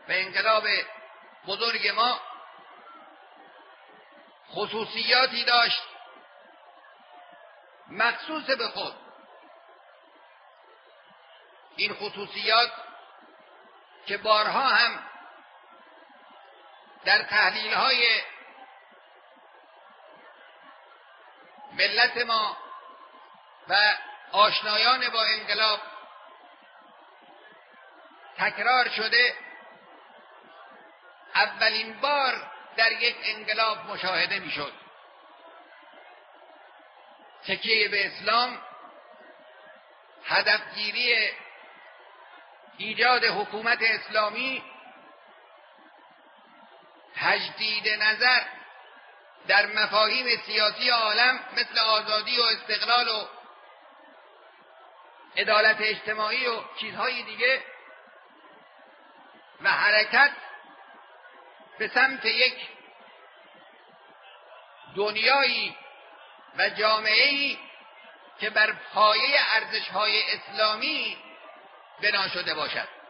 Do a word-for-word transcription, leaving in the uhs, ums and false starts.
و انقلاب بزرگ ما خصوصیاتی داشت مخصوص به خود. این خصوصیات که بارها هم در تحلیل‌های ملت ما و آشنایان با انقلاب تکرار شده، اولین بار در یک انقلاب مشاهده میشد. تکیه به اسلام، هدفگیری ایجاد حکومت اسلامی، تجدید نظر در مفاهیم سیاسی عالم مثل آزادی و استقلال و عدالت اجتماعی و چیزهای دیگه و حرکت به سمت یک دنیایی و جامعه‌ای که بر پایه ارزش‌های اسلامی بنا شده باشد.